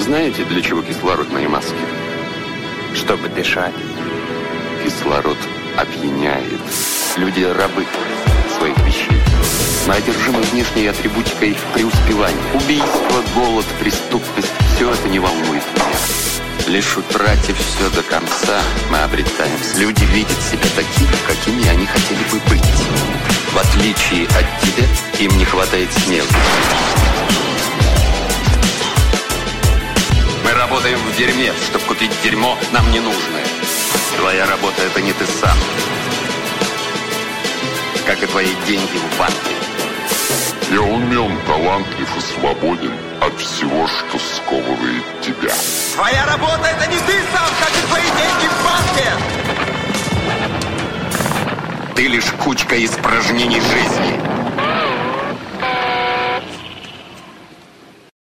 Знаете, для чего кислородные маски? Чтобы дышать. Кислород опьяняет. Люди рабы своих вещей. Мы одержимы внешней атрибутикой преуспевания. Убийство, голод, преступность – все это не волнует меня. Лишь утратив все до конца, мы обретаемся. Люди видят себя такими, какими они хотели бы быть. В отличие от тебя, им не хватает смелости. Мы работаем в дерьме, чтобы купить дерьмо нам ненужное. Твоя работа – это не ты сам. Как и твои деньги в банке. Я умен, талантлив и свободен от всего, что сковывает тебя. Твоя работа – это не ты сам, как и твои деньги в банке! Ты лишь кучка испражнений жизни.